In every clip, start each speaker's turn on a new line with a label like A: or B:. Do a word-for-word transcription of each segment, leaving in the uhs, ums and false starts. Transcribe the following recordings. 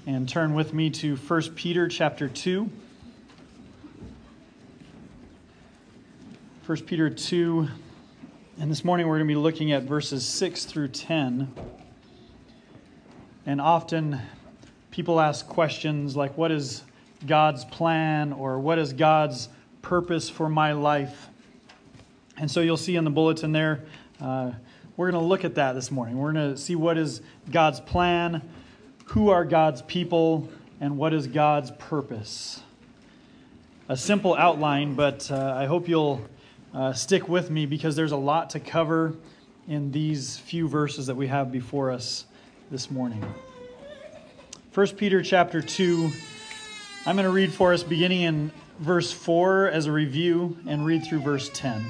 A: and turn with me to First Peter chapter two. First Peter two, and this morning we're going to be looking at verses six through ten. And often people ask questions like, what is God's plan, or what is God's purpose for my life? And so you'll see in the bulletin there, uh, we're going to look at that this morning. We're going to see what is God's plan, who are God's people, and what is God's purpose. A simple outline, but uh, I hope you'll uh, stick with me because there's a lot to cover in these few verses that we have before us this morning. First Peter chapter two, I'm going to read for us beginning in verse four as a review and read through verse ten.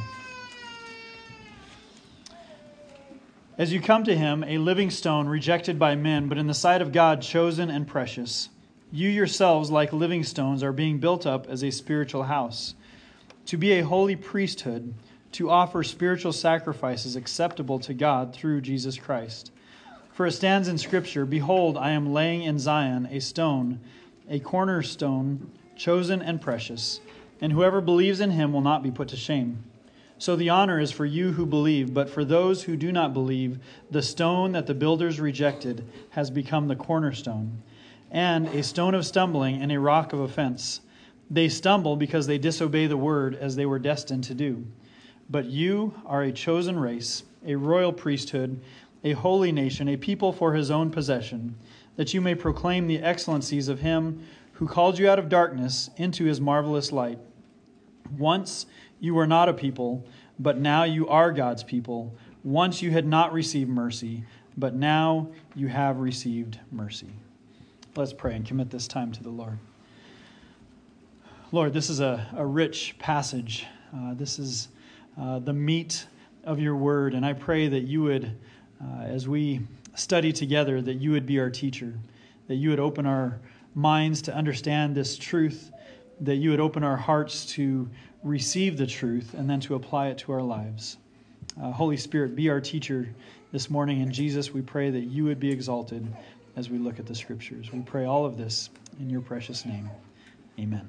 A: As you come to him, a living stone rejected by men, but in the sight of God chosen and precious, you yourselves, like living stones, are being built up as a spiritual house, to be a holy priesthood, to offer spiritual sacrifices acceptable to God through Jesus Christ. For it stands in Scripture, "Behold, I am laying in Zion a stone, a cornerstone, chosen and precious, and whoever believes in him will not be put to shame." So the honor is for you who believe, but for those who do not believe, the stone that the builders rejected has become the cornerstone, and a stone of stumbling and a rock of offense. They stumble because they disobey the word as they were destined to do. But you are a chosen race, a royal priesthood, a holy nation, a people for his own possession, that you may proclaim the excellencies of him who called you out of darkness into his marvelous light. Once you were not a people, but now you are God's people. Once you had not received mercy, but now you have received mercy. Let's pray and commit this time to the Lord. Lord, this is a, a rich passage. Uh, this is uh, the meat of your word, and I pray that you would, uh, as we study together, that you would be our teacher, that you would open our minds to understand this truth, that you would open our hearts to receive the truth and then to apply it to our lives. Uh, Holy Spirit, be our teacher this morning. And Jesus, we pray that you would be exalted as we look at the Scriptures. We pray all of this in your precious name. Amen.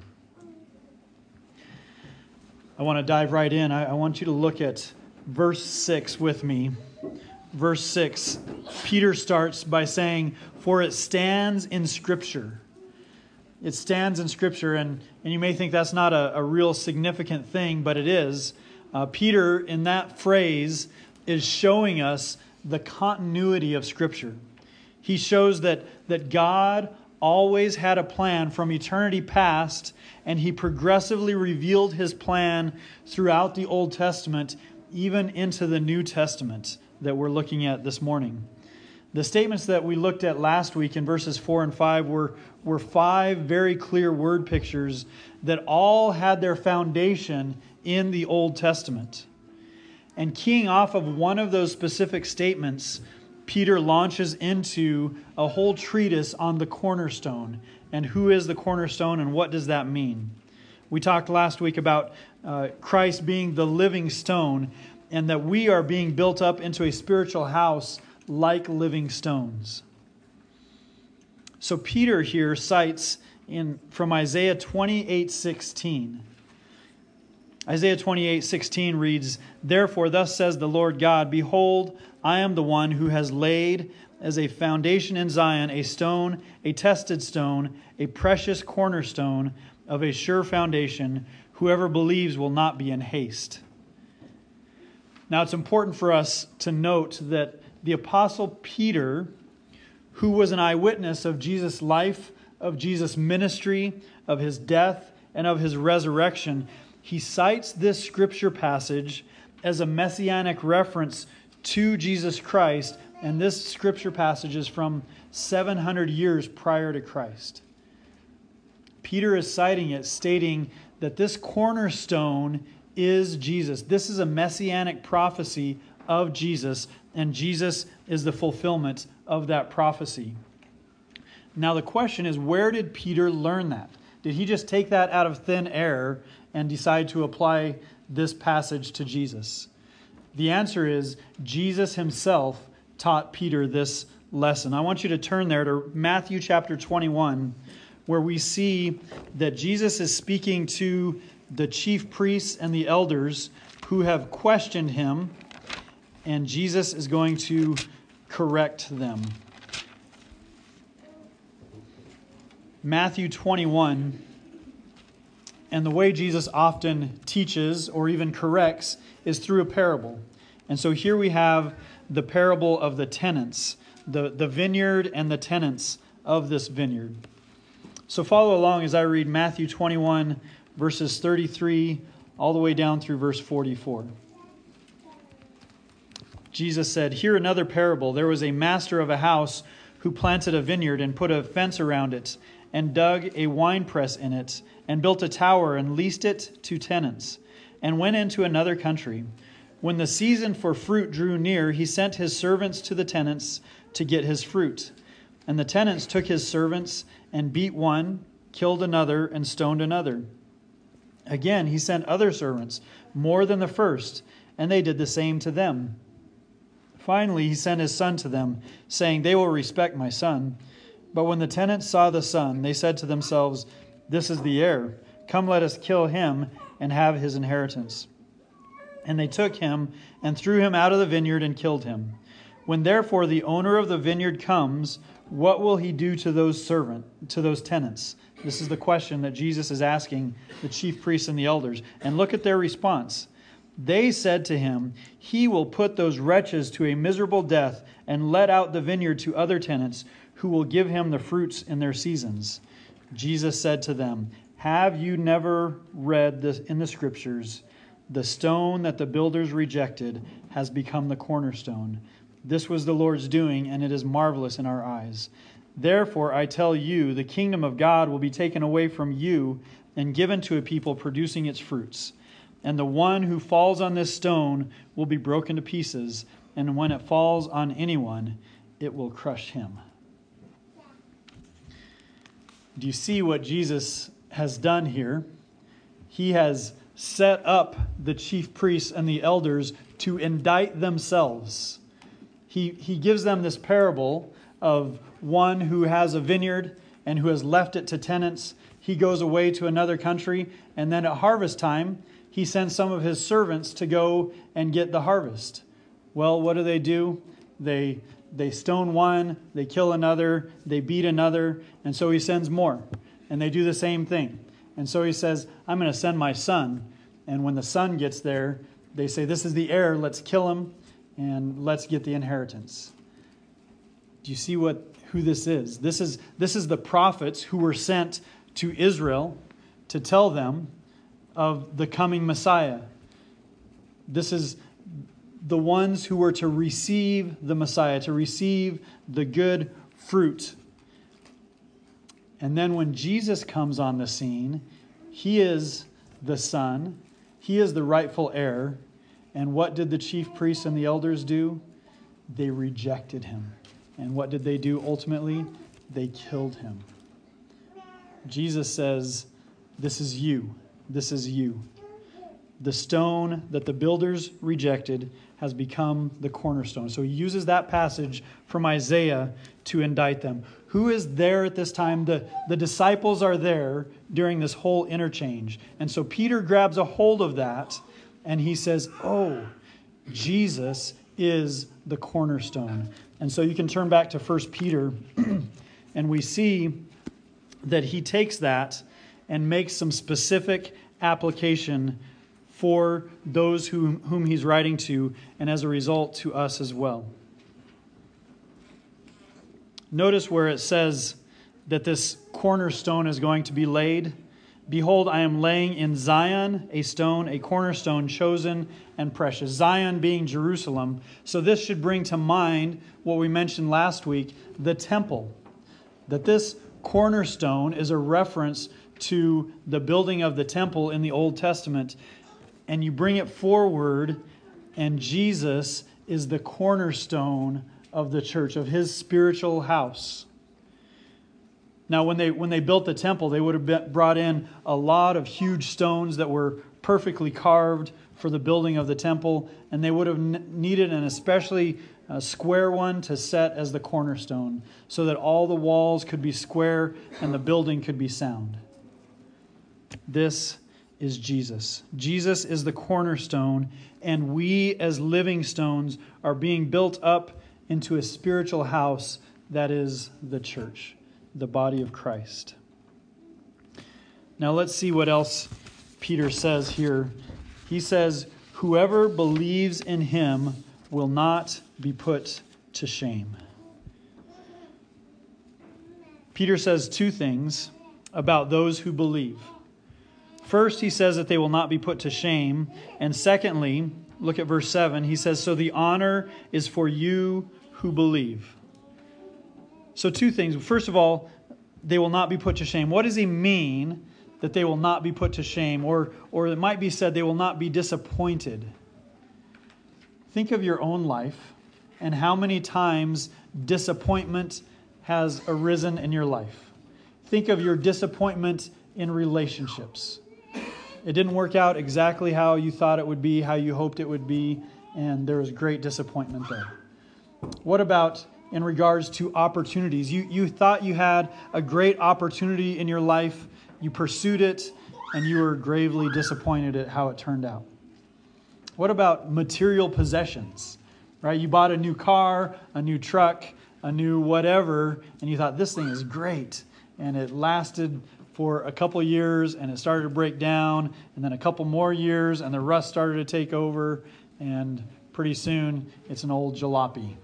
A: I want to dive right in. I, I want you to look at verse six with me. Verse six, Peter starts by saying, "For it stands in Scripture." It stands in Scripture, and, and you may think that's not a, a real significant thing, but it is. Uh, Peter, in that phrase, is showing us the continuity of Scripture. He shows that, that God always had a plan from eternity past, and he progressively revealed his plan throughout the Old Testament, even into the New Testament that we're looking at this morning. The statements that we looked at last week in verses four and five were, were five very clear word pictures that all had their foundation in the Old Testament. And keying off of one of those specific statements, Peter launches into a whole treatise on the cornerstone. And who is the cornerstone and what does that mean? We talked last week about uh, Christ being the living stone and that we are being built up into a spiritual house like living stones. So Peter here cites in from Isaiah twenty-eight sixteen. Isaiah twenty-eight sixteen reads, "Therefore thus says the Lord God, Behold, I am the one who has laid as a foundation in Zion a stone, a tested stone, a precious cornerstone of a sure foundation. Whoever believes will not be in haste." Now it's important for us to note that the Apostle Peter, who was an eyewitness of Jesus' life, of Jesus' ministry, of his death, and of his resurrection, he cites this scripture passage as a messianic reference to Jesus Christ, and this scripture passage is from seven hundred years prior to Christ. Peter is citing it, stating that this cornerstone is Jesus. This is a messianic prophecy of Jesus, and Jesus is the fulfillment of that prophecy. Now the question is, where did Peter learn that? Did he just take that out of thin air and decide to apply this passage to Jesus? The answer is Jesus himself taught Peter this, lesson. I want you to turn there to Matthew chapter twenty-one, where we see that Jesus is speaking to the chief priests and the elders who have questioned him, and Jesus is going to correct them. Matthew twenty-one, and the way Jesus often teaches or even corrects is through a parable. And so here we have the parable of the tenants, the, the vineyard and the tenants of this vineyard. So follow along as I read Matthew twenty-one, verses thirty-three all the way down through verse forty-four. Jesus said, "Hear another parable. There was a master of a house who planted a vineyard and put a fence around it and dug a winepress in it and built a tower and leased it to tenants and went into another country. When the season for fruit drew near, he sent his servants to the tenants to get his fruit. And the tenants took his servants and beat one, killed another, and stoned another. Again, he sent other servants, more than the first, and they did the same to them. Finally, he sent his son to them, saying, 'They will respect my son.' But when the tenants saw the son, they said to themselves, 'This is the heir. Come, let us kill him and have his inheritance.' And they took him and threw him out of the vineyard and killed him. When therefore the owner of the vineyard comes, what will he do to those servant, to those tenants?" This is the question that Jesus is asking the chief priests and the elders. And look at their response. They said to him, "He will put those wretches to a miserable death and let out the vineyard to other tenants who will give him the fruits in their seasons." Jesus said to them, "Have you never read this in the scriptures? The stone that the builders rejected has become the cornerstone. This was the Lord's doing, and it is marvelous in our eyes. Therefore, I tell you, the kingdom of God will be taken away from you and given to a people producing its fruits. And the one who falls on this stone will be broken to pieces, and when it falls on anyone, it will crush him." Do you see what Jesus has done here? He has set up the chief priests and the elders to indict themselves. He, he gives them this parable of one who has a vineyard and who has left it to tenants. He goes away to another country, and then at harvest time, he sends some of his servants to go and get the harvest. Well, what do they do? They they stone one, they kill another, they beat another, and so he sends more. And they do the same thing. And so he says, "I'm going to send my son." And when the son gets there, they say, "This is the heir, let's kill him and let's get the inheritance." Do you see what who this is? This is this is the prophets who were sent to Israel to tell them of the coming Messiah. This is the ones who were to receive the Messiah, to receive the good fruit. And then when Jesus comes on the scene, he is the son, he is the rightful heir. And what did the chief priests and the elders do? They rejected him. And what did they do ultimately? They killed him. Jesus says, "This is you. This is you. The stone that the builders rejected has become the cornerstone." So he uses that passage from Isaiah to indict them. Who is there at this time? The, the disciples are there during this whole interchange. And so Peter grabs a hold of that and he says, "Oh, Jesus is the cornerstone." And so you can turn back to First Peter and we see that he takes that and makes some specific application for those whom, whom he's writing to, and as a result to us as well. Notice where it says that this cornerstone is going to be laid. "Behold, I am laying in Zion a stone, a cornerstone chosen and precious." Zion being Jerusalem. So this should bring to mind what we mentioned last week, the temple. That this cornerstone is a reference to the building of the temple in the Old Testament. And you bring it forward, and Jesus is the cornerstone of the church, of his spiritual house. Now, when they when they built the temple, they would have been, brought in a lot of huge stones that were perfectly carved for the building of the temple, and they would have n- needed an especially a square one to set as the cornerstone, so that all the walls could be square and the building could be sound. This is Jesus. Jesus is the cornerstone, and we as living stones are being built up into a spiritual house that is the church, the body of Christ. Now let's see what else Peter says here. He says, whoever believes in him will not be put to shame. Peter says two things about those who believe. First, he says that they will not be put to shame. And secondly, look at verse seven. He says, so the honor is for you who believe. So two things. First of all, they will not be put to shame. What does he mean that they will not be put to shame? Or, or it might be said they will not be disappointed. Think of your own life and how many times disappointment has arisen in your life. Think of your disappointment in relationships. It didn't work out exactly how you thought it would be, how you hoped it would be, and there was great disappointment there. What about in regards to opportunities? You, you thought you had a great opportunity in your life, you pursued it, and you were gravely disappointed at how it turned out. What about material possessions? Right? You bought a new car, a new truck, a new whatever, and you thought this thing is great, and it lasted for a couple years, and it started to break down, and then a couple more years, and the rust started to take over, and pretty soon it's an old jalopy.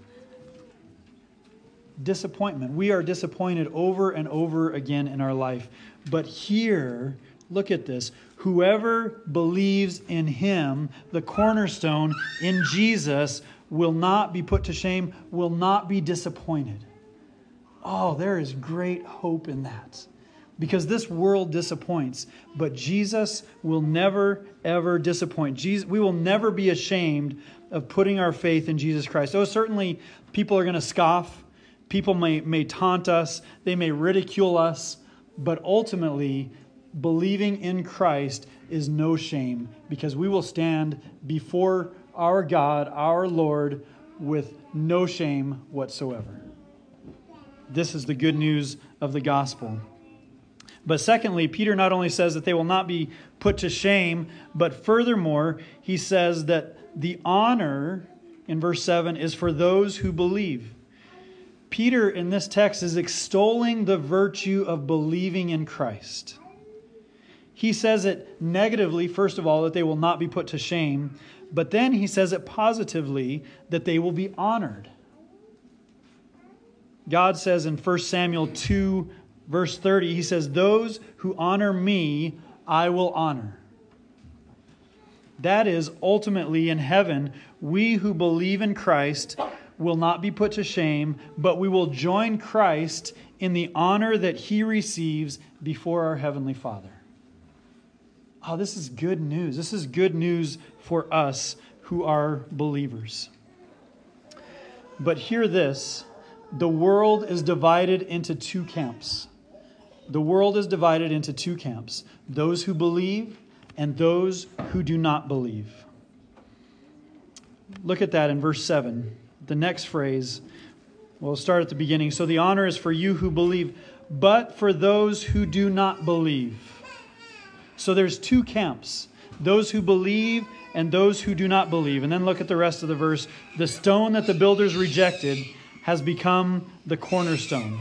A: Disappointment. We are disappointed over and over again in our life. But here, look at this. Whoever believes in him, the cornerstone, in Jesus, will not be put to shame, will not be disappointed. Oh, there is great hope in that. Because this world disappoints, but Jesus will never, ever disappoint. Jesus, we will never be ashamed of putting our faith in Jesus Christ. Oh, certainly people are going to scoff. People may, may taunt us. They may ridicule us. But ultimately, believing in Christ is no shame, because we will stand before our God, our Lord, with no shame whatsoever. This is the good news of the gospel. But secondly, Peter not only says that they will not be put to shame, but furthermore, he says that the honor, in verse seven, is for those who believe. Peter, in this text, is extolling the virtue of believing in Christ. He says it negatively, first of all, that they will not be put to shame, but then he says it positively, that they will be honored. God says in First Samuel two, verse thirty, he says, those who honor me, I will honor. That is, ultimately in heaven, we who believe in Christ will not be put to shame, but we will join Christ in the honor that he receives before our Heavenly Father. Oh, this is good news. This is good news for us who are believers. But hear this, the world is divided into two camps. The world is divided into two camps, those who believe and those who do not believe. Look at that in verse seven. The next phrase, we'll start at the beginning. So the honor is for you who believe, but for those who do not believe. So there's two camps, those who believe and those who do not believe. And then look at the rest of the verse. The stone that the builders rejected has become the cornerstone.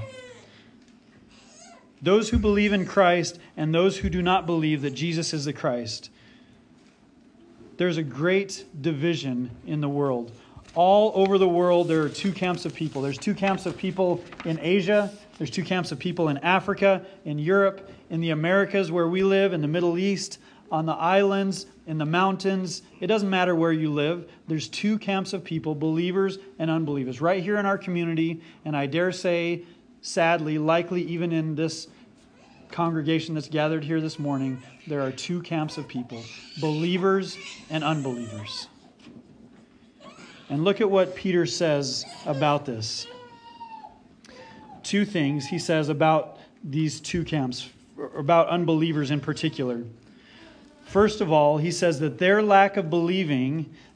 A: Those who believe in Christ and those who do not believe that Jesus is the Christ. There's a great division in the world. All over the world, there are two camps of people. There's two camps of people in Asia. There's two camps of people in Africa, in Europe, in the Americas where we live, in the Middle East, on the islands, in the mountains. It doesn't matter where you live. There's two camps of people, believers and unbelievers, right here in our community. And I dare say, sadly, likely even in this congregation that's gathered here this morning, there are two camps of people, believers and unbelievers. And look at what Peter says about this. Two things he says about these two camps, about unbelievers in particular. First of all, he says that their lack of believing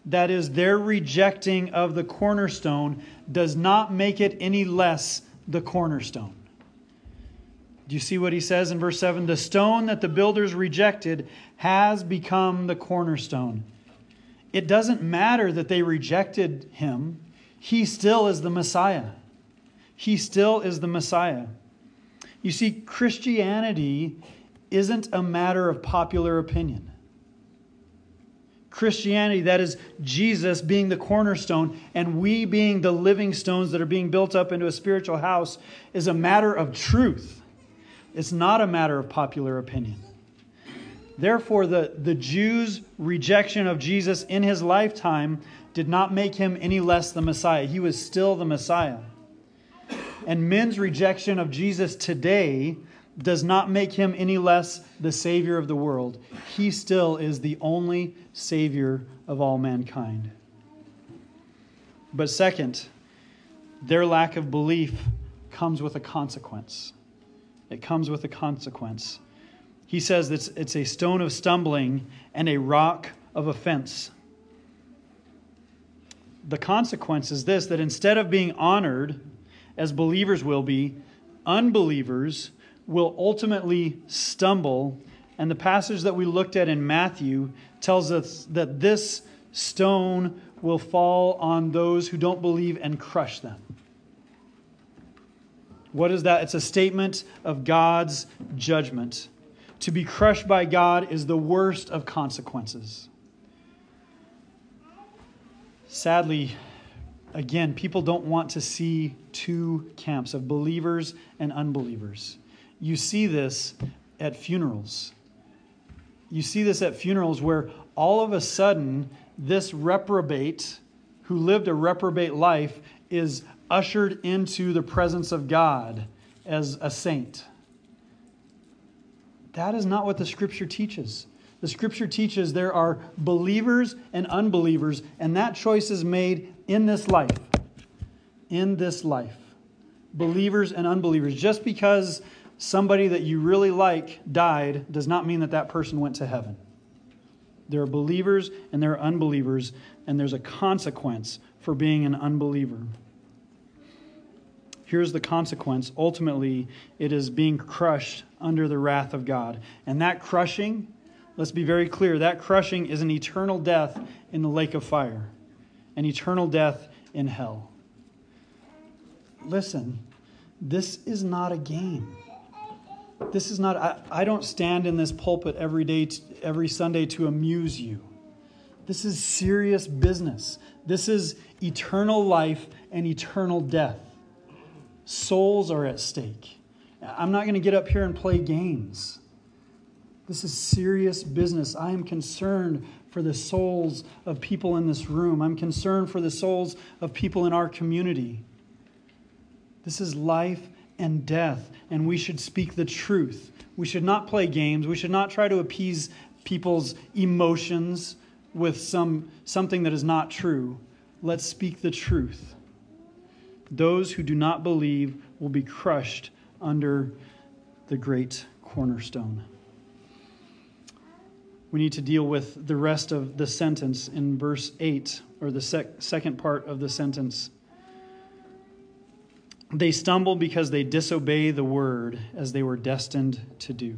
A: that is, their rejecting of the cornerstone, does not make it any less the cornerstone. Do you see what he says in verse seven? The stone that the builders rejected has become the cornerstone. It doesn't matter that they rejected him. He still is the Messiah. He still is the Messiah. You see, Christianity isn't a matter of popular opinion. Christianity, that is Jesus being the cornerstone and we being the living stones that are being built up into a spiritual house, is a matter of truth. It's not a matter of popular opinion. Therefore, the, the Jews' rejection of Jesus in his lifetime did not make him any less the Messiah. He was still the Messiah. And men's rejection of Jesus today does not make him any less the Savior of the world. He still is the only Savior of all mankind. But second, their lack of belief comes with a consequence. It comes with a consequence. He says that it's, it's a stone of stumbling and a rock of offense. The consequence is this, that instead of being honored, as believers will be, unbelievers will ultimately stumble. And the passage that we looked at in Matthew tells us that this stone will fall on those who don't believe and crush them. What is that? It's a statement of God's judgment. To be crushed by God is the worst of consequences. Sadly, again, people don't want to see two camps of believers and unbelievers. You see this at funerals. You see this at funerals where all of a sudden this reprobate who lived a reprobate life is ushered into the presence of God as a saint. That is not what the Scripture teaches. The Scripture teaches there are believers and unbelievers, and that choice is made in this life. In this life. Believers and unbelievers. Just because somebody that you really like died does not mean that that person went to heaven. There are believers and there are unbelievers, and there's a consequence for being an unbeliever. Here's the consequence. Ultimately, it is being crushed under the wrath of God. And that crushing, let's be very clear, that crushing is an eternal death in the lake of fire. An eternal death in hell. Listen, this is not a game. This is not, I, I don't stand in this pulpit every day, to, every Sunday to amuse you. This is serious business. This is eternal life and eternal death. Souls are at stake. I'm not going to get up here and play games. This is serious business. I am concerned for the souls of people in this room. I'm concerned for the souls of people in our community. This is life and death, and we should speak the truth. We should not play games. We should not try to appease people's emotions with some something that is not true. Let's speak the truth. Those who do not believe will be crushed under the great cornerstone. We need to deal with the rest of the sentence in verse eight, or the sec- second part of the sentence. They stumble because they disobey the word as they were destined to do.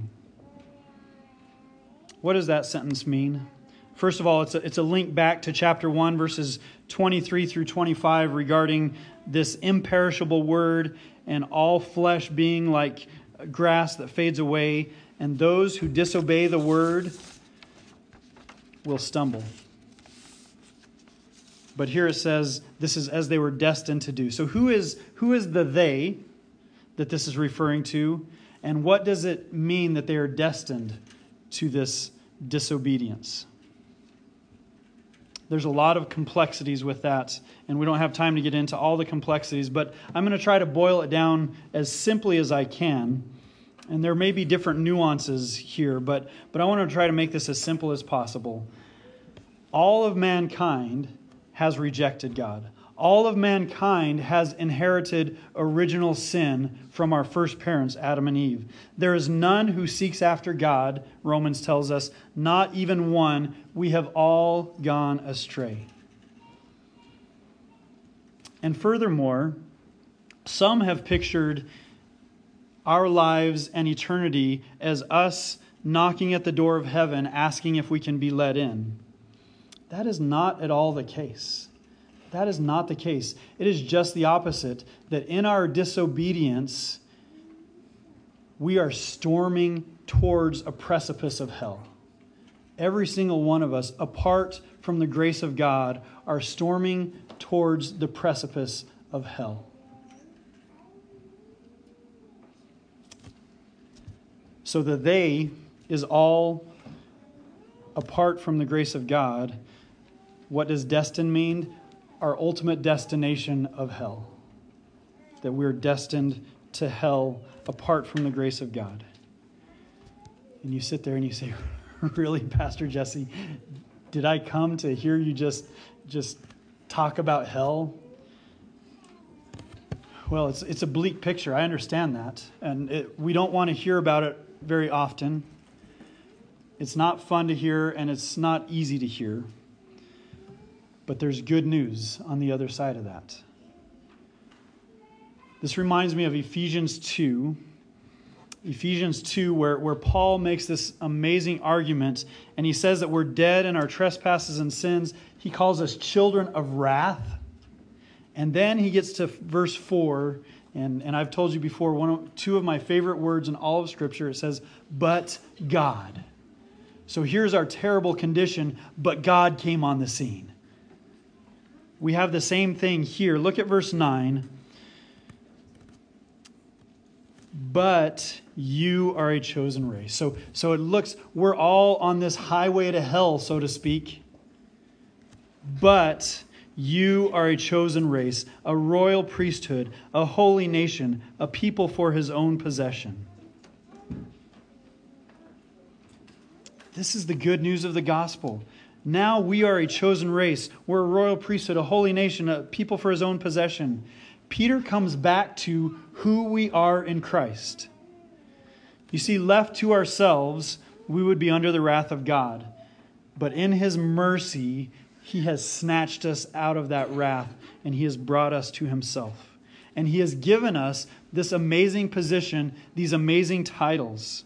A: What does that sentence mean? First of all, it's a, it's a link back to chapter one, verses twenty-three through twenty-five regarding this imperishable word and all flesh being like grass that fades away, and those who disobey the word will stumble. But here it says, this is as they were destined to do. So who is who is the they that this is referring to? And what does it mean that they are destined to this disobedience? There's a lot of complexities with that, and we don't have time to get into all the complexities, but I'm going to try to boil it down as simply as I can. And there may be different nuances here, but, but I want to try to make this as simple as possible. All of mankind has rejected God. All of mankind has inherited original sin from our first parents, Adam and Eve. There is none who seeks after God, Romans tells us, not even one. We have all gone astray. And furthermore, some have pictured our lives and eternity as us knocking at the door of heaven, asking if we can be let in. That is not at all the case. That is not the case. It is just the opposite, that in our disobedience, we are storming towards a precipice of hell. Every single one of us, apart from the grace of God, are storming towards the precipice of hell. So the they is all apart from the grace of God. What does destined mean? Our ultimate destination of hell. That we're destined to hell apart from the grace of God. And you sit there and you say, really, Pastor Jesse, did I come to hear you just, just talk about hell? Well, it's it's a bleak picture. I understand that. And it, we don't want to hear about it very often. It's not fun to hear, and it's not easy to hear. But there's good news on the other side of that. This reminds me of Ephesians two. Ephesians two, where, where Paul makes this amazing argument, and he says that we're dead in our trespasses and sins. He calls us children of wrath. And then he gets to verse four, and, and I've told you before, one of, two of my favorite words in all of Scripture. It says, but God. So here's our terrible condition, but God came on the scene. We have the same thing here. Look at verse nine. But you are a chosen race. So, so it looks, we're all on this highway to hell, so to speak. But you are a chosen race, a royal priesthood, a holy nation, a people for his own possession. This is the good news of the gospel. Now we are a chosen race. We're a royal priesthood, a holy nation, a people for his own possession. Peter comes back to who we are in Christ. You see, left to ourselves, we would be under the wrath of God. But in his mercy, he has snatched us out of that wrath, and he has brought us to himself. And he has given us this amazing position, these amazing titles.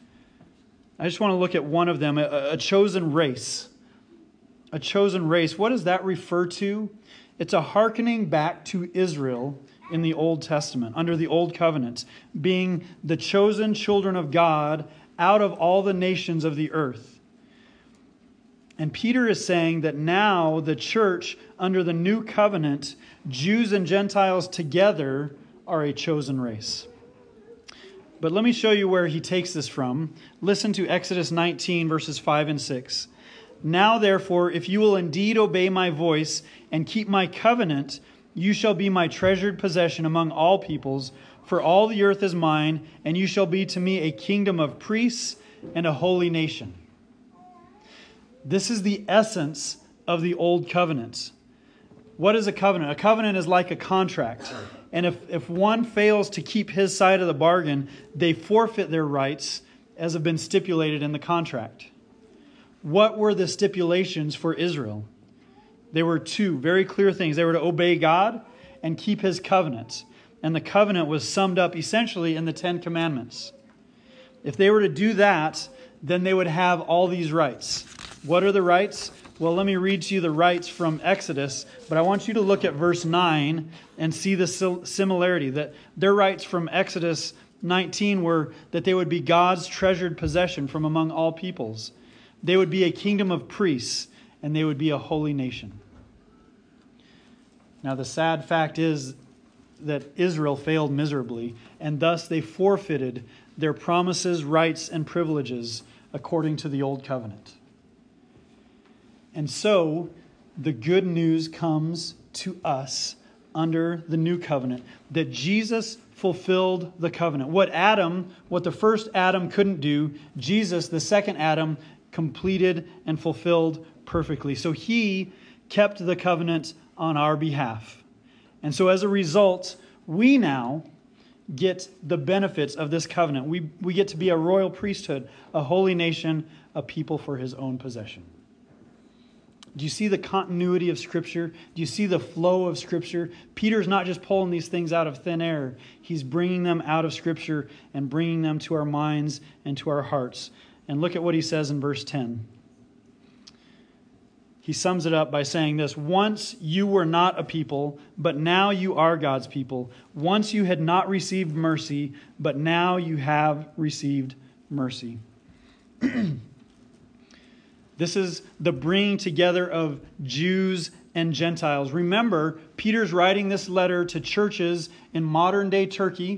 A: I just want to look at one of them, a, a chosen race. A chosen race. What does that refer to? It's a hearkening back to Israel in the Old Testament, under the Old Covenant, being the chosen children of God out of all the nations of the earth. And Peter is saying that now the church under the new covenant, Jews and Gentiles together, are a chosen race. But let me show you where he takes this from. Listen to Exodus nineteen, verses five and six. Now, therefore, if you will indeed obey my voice and keep my covenant, you shall be my treasured possession among all peoples, for all the earth is mine, and you shall be to me a kingdom of priests and a holy nation. This is the essence of the old covenant. What is a covenant? A covenant is like a contract. And if, if one fails to keep his side of the bargain, they forfeit their rights as have been stipulated in the contract. What were the stipulations for Israel? There were two very clear things. They were to obey God and keep his covenants. And the covenant was summed up essentially in the Ten Commandments. If they were to do that, then they would have all these rights. What are the rights? Well, let me read to you the rights from Exodus, but I want you to look at verse nine and see the similarity. That their rights from Exodus nineteen were that they would be God's treasured possession from among all peoples. They would be a kingdom of priests, and they would be a holy nation. Now, the sad fact is that Israel failed miserably, and thus they forfeited their promises, rights, and privileges according to the Old Covenant. And so, the good news comes to us under the New Covenant, that Jesus fulfilled the covenant. What Adam, what the first Adam couldn't do, Jesus, the second Adam, completed and fulfilled perfectly. So he kept the covenant on our behalf. And so as a result, we now get the benefits of this covenant. We, we get to be a royal priesthood, a holy nation, a people for his own possession. Do you see the continuity of Scripture? Do you see the flow of Scripture? Peter's not just pulling these things out of thin air. He's bringing them out of Scripture and bringing them to our minds and to our hearts. And look at what he says in verse ten. He sums it up by saying this: once you were not a people, but now you are God's people. Once you had not received mercy, but now you have received mercy. This is the bringing together of Jews and Gentiles. Remember, Peter's writing this letter to churches in modern-day Turkey.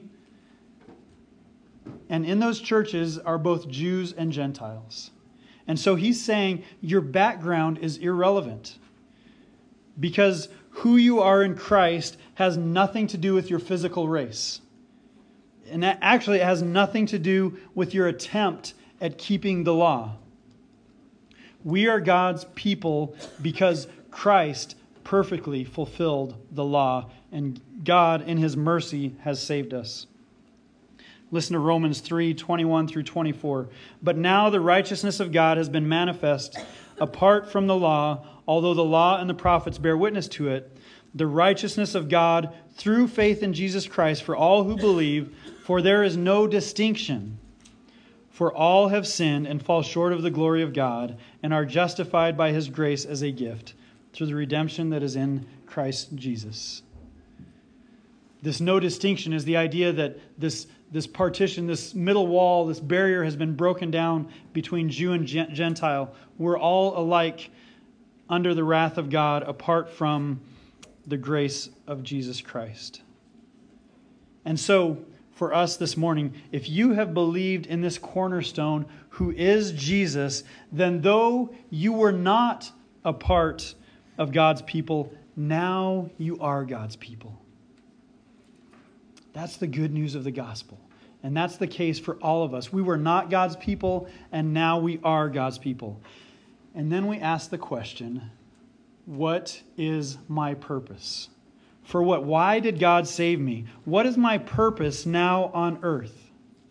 A: And in those churches are both Jews and Gentiles. And so he's saying your background is irrelevant. Because who you are in Christ has nothing to do with your physical race. And that actually it has nothing to do with your attempt at keeping the law. We are God's people because Christ perfectly fulfilled the law, and God in His mercy has saved us. Listen to Romans three, twenty-one through twenty-four. But now the righteousness of God has been manifest apart from the law, although the law and the prophets bear witness to it. The righteousness of God through faith in Jesus Christ for all who believe, for there is no distinction. For all have sinned and fall short of the glory of God, and are justified by His grace as a gift, through the redemption that is in Christ Jesus. This no distinction is the idea that this, this partition, this middle wall, this barrier has been broken down between Jew and Gentile. We're all alike under the wrath of God apart from the grace of Jesus Christ. And so, for us this morning, if you have believed in this cornerstone who is Jesus, then though you were not a part of God's people, now you are God's people. That's the good news of the gospel. And that's the case for all of us. We were not God's people, and now we are God's people. And then we ask the question, what is my purpose? For what? Why did God save me? What is my purpose now on earth?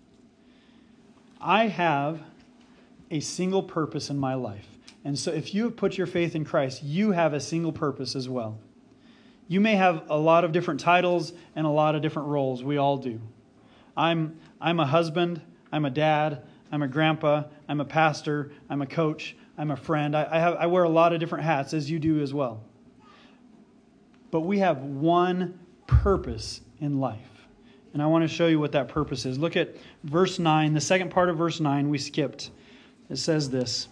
A: I have a single purpose in my life. And so if you have put your faith in Christ, you have a single purpose as well. You may have a lot of different titles and a lot of different roles. We all do. I'm, I'm a husband. I'm a dad. I'm a grandpa. I'm a pastor. I'm a coach. I'm a friend. I, I, have, I wear a lot of different hats, as you do as well. But we have one purpose in life. And I want to show you what that purpose is. Look at verse nine, the second part of verse nine we skipped. It says this: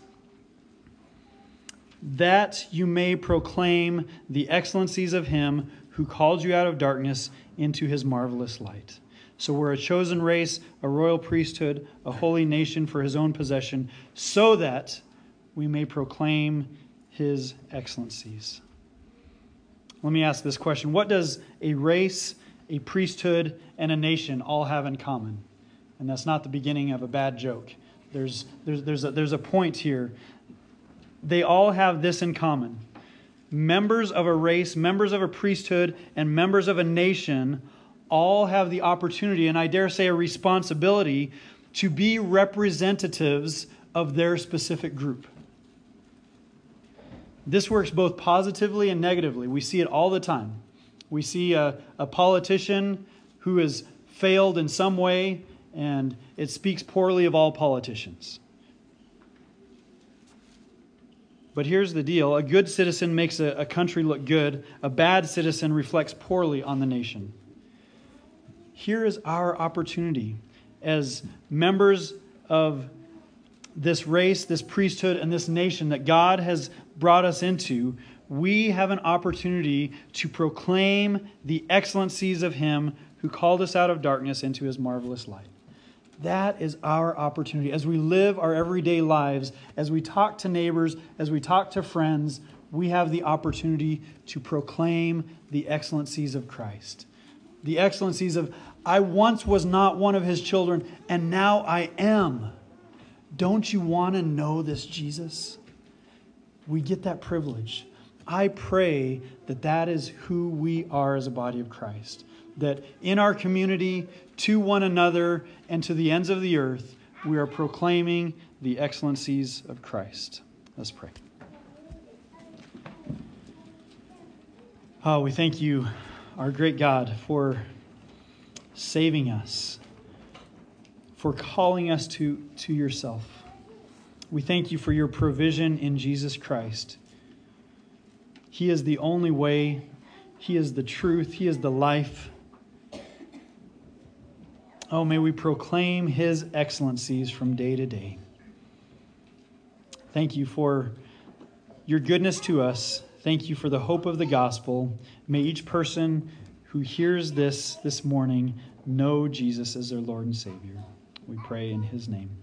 A: that you may proclaim the excellencies of Him who called you out of darkness into His marvelous light. So we're a chosen race, a royal priesthood, a holy nation for His own possession, so that we may proclaim His excellencies. Let me ask this question. What does a race, a priesthood, and a nation all have in common? And that's not the beginning of a bad joke. There's, there's, there's, a, there's a point here. They all have this in common. Members of a race, members of a priesthood, and members of a nation all have the opportunity, and I dare say a responsibility, to be representatives of their specific group. This works both positively and negatively. We see it all the time. We see a, a politician who has failed in some way, and it speaks poorly of all politicians. But here's the deal. A good citizen makes a, a country look good. A bad citizen reflects poorly on the nation. Here is our opportunity as members of this race, this priesthood, and this nation that God has brought us into. We have an opportunity to proclaim the excellencies of Him who called us out of darkness into His marvelous light. That is our opportunity. As we live our everyday lives, as we talk to neighbors, as we talk to friends, we have the opportunity to proclaim the excellencies of Christ. The excellencies of, I once was not one of His children, and now I am. Don't you want to know this Jesus? We get that privilege. I pray that that is who we are as a body of Christ. That in our community, to one another, and to the ends of the earth, we are proclaiming the excellencies of Christ. Let's pray. Oh, we thank you, our great God, for saving us, for calling us to, to yourself. We thank you for your provision in Jesus Christ. He is the only way. He is the truth. He is the life. Oh, may we proclaim his excellencies from day to day. Thank you for your goodness to us. Thank you for the hope of the gospel. May each person who hears this this morning know Jesus as their Lord and Savior. We pray in his name.